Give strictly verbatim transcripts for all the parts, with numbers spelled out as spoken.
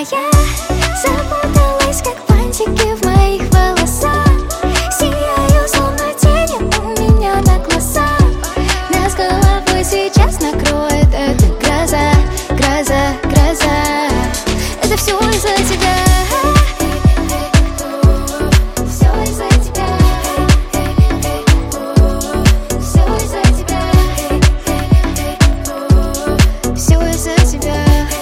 я запуталась, как бантики в моих волосах. Сияю, словно тени у меня на глазах. Нас головой сейчас накроет эта гроза, гроза, гроза. Это все из-за тебя. Все из-за тебя. Все из-за тебя. Все из-за тебя.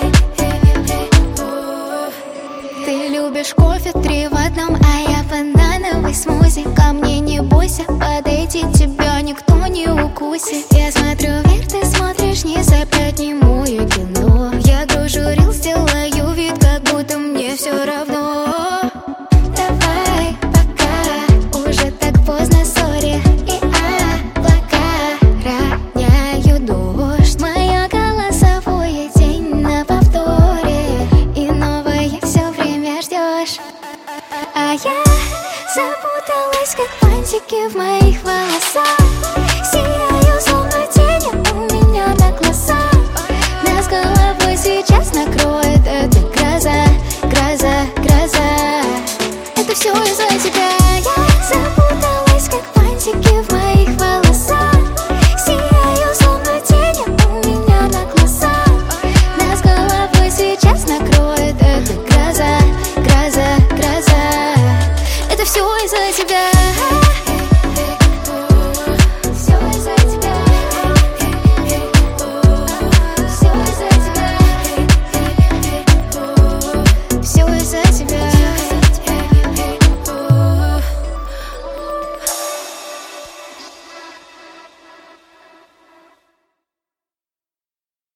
Ты любишь кофе три в одном, а я банановый смузи. Ко мне не бойся подойти, тебя никто не укусит. Я смотрю вверх, ты смотришь вниз, опять немое кино. Я гружу рилс, делаю вид, как будто мне все равно. Давай пока, уже так поздно, сори. И облака роняют дождь. Моя голосовое день на повторе, и новое все время ждешь. А я запуталась, как бантики в моих волосах. Сияю, словно тени у меня на глазах. Нас головой сейчас накроет эта гроза, гроза, гроза. Это все из-за тебя. Я запуталась, как бантики в моих волосах. Сияю, словно тени у меня на глазах. Нас головой сейчас накроет эта гроза, гроза, гроза. Это все из-за тебя.